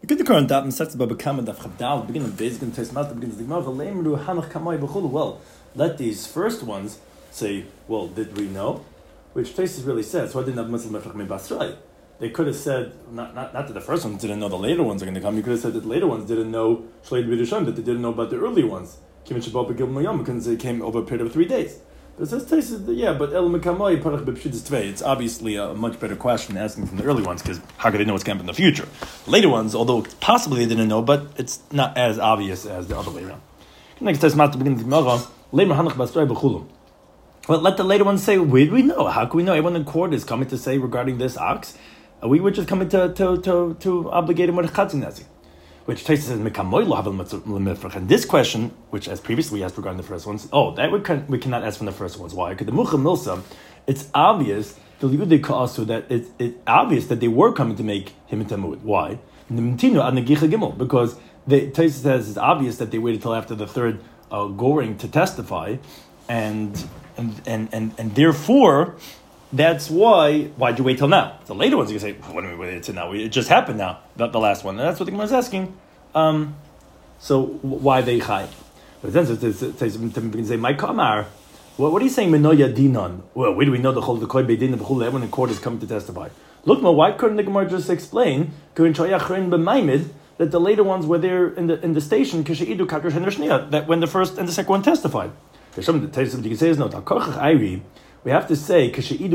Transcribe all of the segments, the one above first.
You get the current daf and sets about becoming daf chabdal, beginning of days, going to taste master, begins the gemara. Well, let these first ones say, well, did we know? Which Tosfos really says, why didn't have Muslim mefrach basrai? They could have said, not that the first ones didn't know the later ones are going to come. You could have said that the later ones didn't know Shleid B'Rishon, that they didn't know about the early ones. Because they came over a period of 3 days. But it says Tosfos, yeah, but El Mekamoi Parach B'Pshidus Tvei. It's obviously a much better question asking from the early ones, because how could they know what's going to happen in the future? Later ones, although possibly they didn't know, but it's not as obvious as the other way around. Next Tosfos begins the Gemara. Leimer Hanach Basrai B'Chulum. Well, let the later ones say, where do we know? How can we know? Everyone in court is coming to say regarding this ox. We were just coming to obligate him with a chatzin nazi. Which Tosfos says, Mekamoy lo havel mefrach. And this question, which as previously we asked regarding the first ones, that we cannot ask from the first ones. Why? Because the Mucha Milsa, it's obvious, that it's obvious that they were coming to make him into Tamud. Why? Because Tosfos says it's obvious that they waited till after the third goring to testify, and therefore, that's why'd you wait till now? The later ones, you can say, what do we wait till now? It just happened now, the last one. And that's what the Gemara is asking. So why they chai? But then it says, my kamar. What are you saying, menoya dinon? Well, where do we know the whole the koi beidin b'chul? Everyone in court is coming to testify. Look, why couldn't the Gemara just explain that the later ones were there in the station that when the first and the second one testified? There's something that you can say is no. We have to say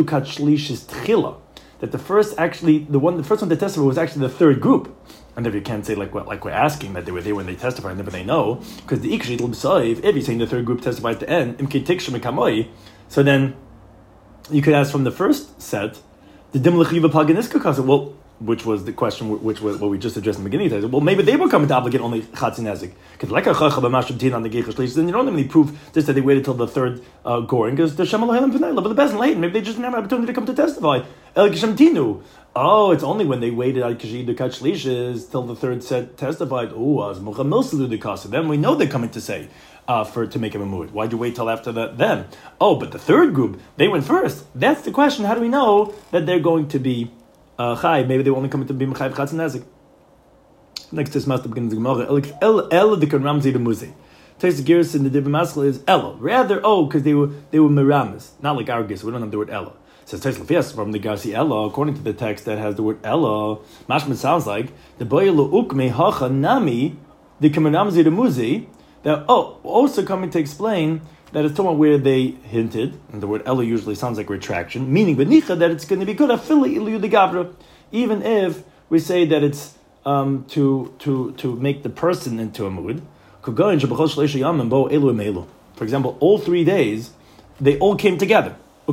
that the first one that testified was actually the third group, and if you can't say like we're asking that they were there when they testified, never they know, because the if you're saying the third group testified at the end, so then you could ask from the first set the well, which was the question, which was what we just addressed in the beginning. Well, maybe they were coming to obligate only chatzin nezik. Because like a chacha b'mashim on the geichas, then you don't really prove just that they waited till the third goring, because the shem elohim v'nei but the best late. Maybe they just didn't have an opportunity to come to testify. El kishem tinu. Oh, it's only when they waited al kashidu kachlishes till the third set testified. Oh, as mucha milsalu the kasa. Then we know they're coming to say to make him a mood. Why'd you wait till after that? Then but the third group they went first. That's the question. How do we know that they're going to be chai? Maybe they were only coming to be mechayiv chatzin nazik. Next to master begins the Gemara. El the Ramzi the Muzi. Tosfos Giris in the Divrei Maskil is Elo. Rather, because they were meramis, not like our Gis. We don't have the word Elo. Says Tosfos, yes, from the Garci Elo, according to the text that has the word Elo, mashman sounds like the Boyelu Ukme Hacha Nami the Ramzi the Muzi. That also coming to explain that it's talking where they hinted, and the word Elo usually sounds like retraction, meaning benicha that it's going to be good affili ilu the Gavra, even if we say that it's to make the person into a mood. For example, all 3 days they all came together.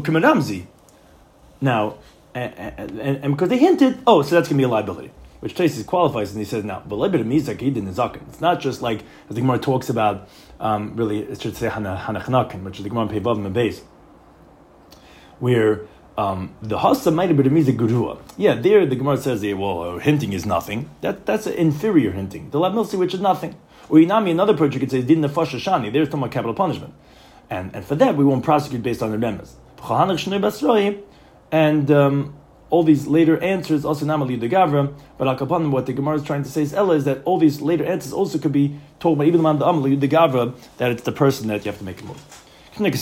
Now, and because they hinted, so that's going to be a liability. Which Tosfos qualifies, and he says now, it's not just like as the Gemara talks about. Really, it should say hanachnakin, which is the Gemara Peivav and Beis, where the hasa might have been a gurua. Yeah, there the Gemara says, hinting is nothing. That's an inferior hinting. The lamilsi, which is nothing. Or inami, another approach you could say, din nefesh shani. There's talking about capital punishment, and for that we won't prosecute based on the remes. And all these later answers also namali the gavra, but al kapanim, what the Gemara is trying to say is Ella is that all these later answers also could be told by even the man the amali the gavra that it's the person that you have to make a move. So we're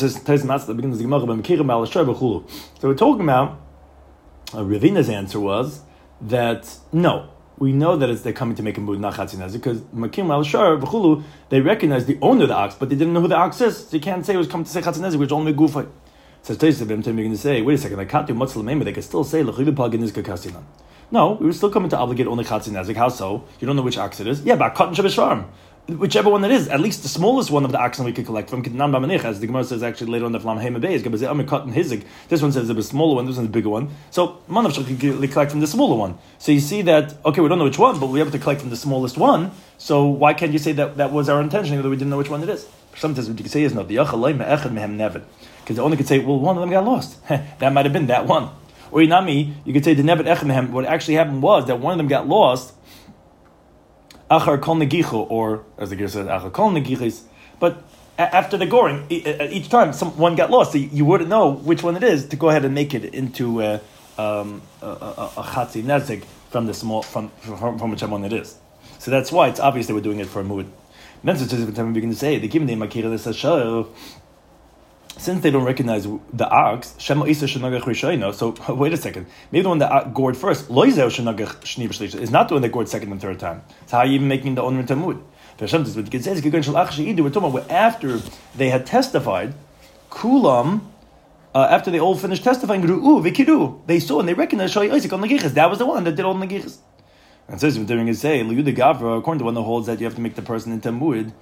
talking about Ravina's answer was that no, we know that they're coming to make a move not chatzin because makim al shar v'chulu they recognize the owner of the ox, but they didn't know who the ox is. So you can't say it was coming to say chatzin which only gufa. So Tosfos you're going to say, wait a second, they can still say no, we were still coming to obligate only chatzin nazik. How so? You don't know which ox it is. Yeah, but cotton shabashvarm. Whichever one it is, at least the smallest one of the oxen we could collect from Kitnan Bamanich, as the Gemara says actually later on the Flam Hema Beis, this one says it's a smaller one, this one's a bigger one. So Manav should collect from the smaller one. So you see that, okay, we don't know which one, but we're able to collect from the smallest one. So why can't you say that was our intention, even though we didn't know which one it is? Sometimes what you can say is no, the Yachalay Me'echad Mehem Nevet. Because they only could say, well, one of them got lost. That might have been that one. Or Inami, you could say the Nevet Echad Mehem, what actually happened was that one of them got lost, Achar kol negichu, or as the Gemara says, Achar kol negichis. But after the goring, each time one got lost, so you wouldn't know which one it is to go ahead and make it into a chatzi nezik from the small from whichever one it is. So that's why it's obvious they were doing it for a mood. Then so the time we begin to say the given name Makira Lisa. Since they don't recognize the ox, Shema Isa Shenagach Rishayna. So wait a second. Maybe the one that gored first, Loizeo Shenagach Shni B'Shlish, is not the one that gored second and third time. So how are you even making the Onrim Tamud? We're talking about after they had testified, Kulam, after they all finished testifying, they saw and they recognized Shai Isaac on Nagichas. That was the one that did all the Nagichas. And says we're doing is say Liyuda Gavra, according to one that holds that you have to make the person into Muid.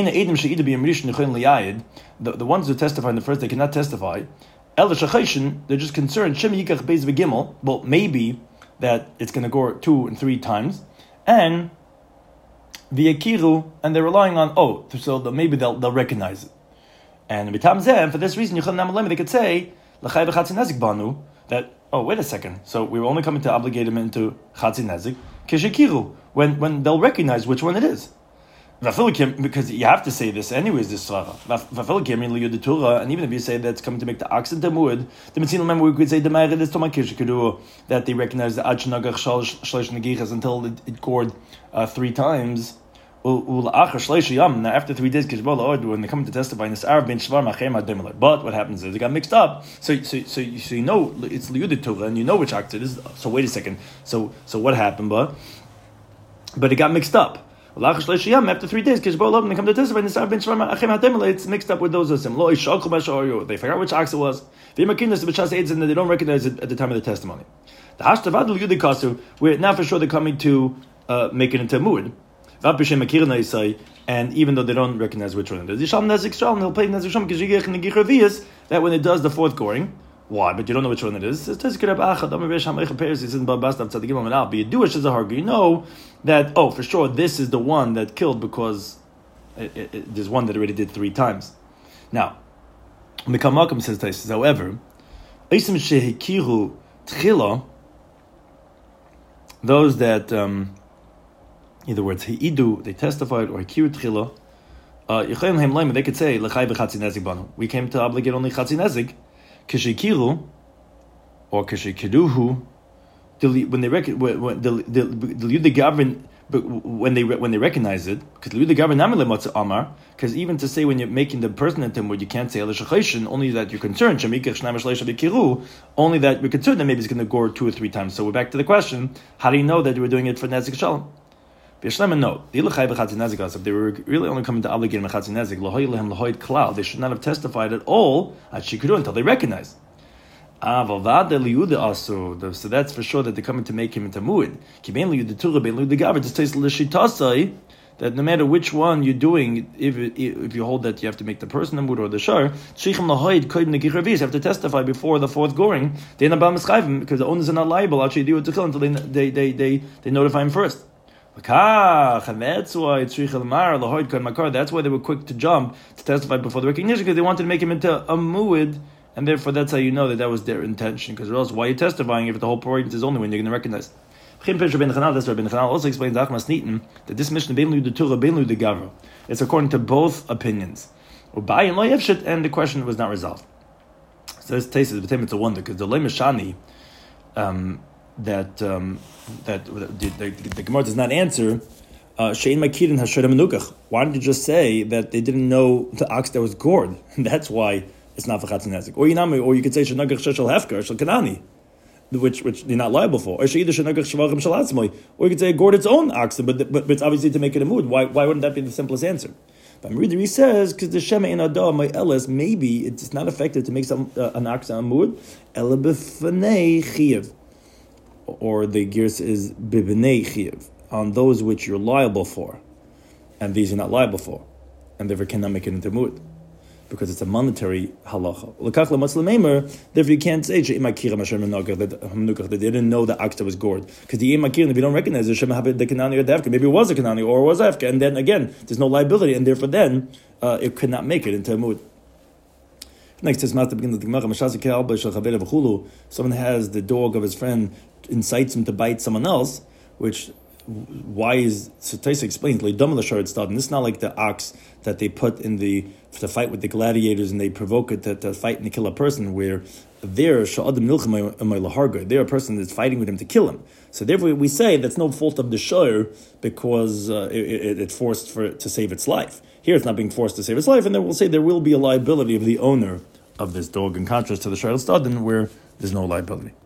The ones who testify in the first, they cannot testify. They're just concerned. Well, maybe that it's going to go 2 and 3 times, and v'yakiru, and they're relying on so maybe they'll recognize it. And for this reason, they could say that wait a second. So we were only coming to obligate him into chatzin nezik kishikiru when they'll recognize which one it is. Because you have to say this anyways. This svara. And even if you say that's coming to make the ox into muad, the mitzvah member we could say the ma'arid is toma kishikiru, that they recognize the ad shenagach shalish negichas until it gored 3 times. Now after 3 days, when they come to testify in this Arab ben shvar machem. But what happens is they got mixed up. So you know it's liyudet Torah and you know which act it is. So wait a second. So what happened? But it got mixed up. After 3 days, they come to testify in this Arab ben shvar machem. It's mixed up with those of them. They figure out which act it was. They don't recognize it at the time of the testimony. The hashtavad liyudet kasu. Now for sure they're coming to make it into muad. And even though they don't recognize which one it is, he'll pay that when it does the 4th goring. Why? But you don't know which one it is. But you do it as a hargu. You know that for sure this is the one that killed because there's one that already did 3 times. Now, Mikam Makam says, however, those that in other words, they testified, or hikiru tchila. They could say, we came to obligate only chatzin nezik, kishikiru, or kishikiduhu, when they recognize it, because even to say when you're making the person into mud, you can't say only that you're concerned, only that you're concerned that maybe it's going to gore 2 or 3 times. So we're back to the question: how do you know that you were doing it for nezik shalom? No. If they were really only coming to obligate him a chatzin nezik, they should not have testified at all at shikuru until they recognize. So that's for sure that they're coming to make him into muid. Just taste that no matter which one you're doing, if you hold that you have to make the person a muid or the shar, you have to testify before the 4th goring. Because the owners are not liable actually do it until they notify him first. And that's why they were quick to jump to testify before the recognition, because they wanted to make him into a muid, and therefore that's how you know that was their intention. Because else, why are you testifying if the whole point is only when you're going to recognize? That's Rabbi Chanal also explains that this mission it's according to both opinions, and the question was not resolved. So this taste it's a wonder, because the Lemeshani that the Gemara does not answer. Shein Makirin Hashem Menukach. Why didn't you just say that they didn't know the ox that was gored? That's why it's not for chatzin nezik. Or you could say Shenagach Sheshel Hefker Shel Kanani, which they're not liable for. Or you could say it gored its own oxen, but it's obviously to make it a mood. Why wouldn't that be the simplest answer? But Meridri says because the Shema in Adah my Elas, maybe it's not effective to make an ox a mood. Ela b'fanei chiyuv. Or the gears is bibnei chiyuv, on those which you're liable for, and these you're not liable for, and therefore cannot make it into mud, because it's a monetary halacha. Therefore you can't say that they didn't know the ox that was gored, because the if you don't recognize the Shema the Kanani or the Efka, maybe it was a Kanani or it was Efka, and then again there's no liability, and therefore then it could not make it into a mud. Next is Master begins the Gemara. Someone has the dog of his friend, incites him to bite someone else, which why is Taisa explains and this is not like the ox that they put in to fight with the gladiators and they provoke it to fight and kill a person, where They're a person that's fighting with him to kill him. So therefore, we say that's no fault of the shor because it's forced to save its life. Here, it's not being forced to save its life, and then we'll say there will be a liability of the owner of this dog, in contrast to the shor al stadin, where there's no liability.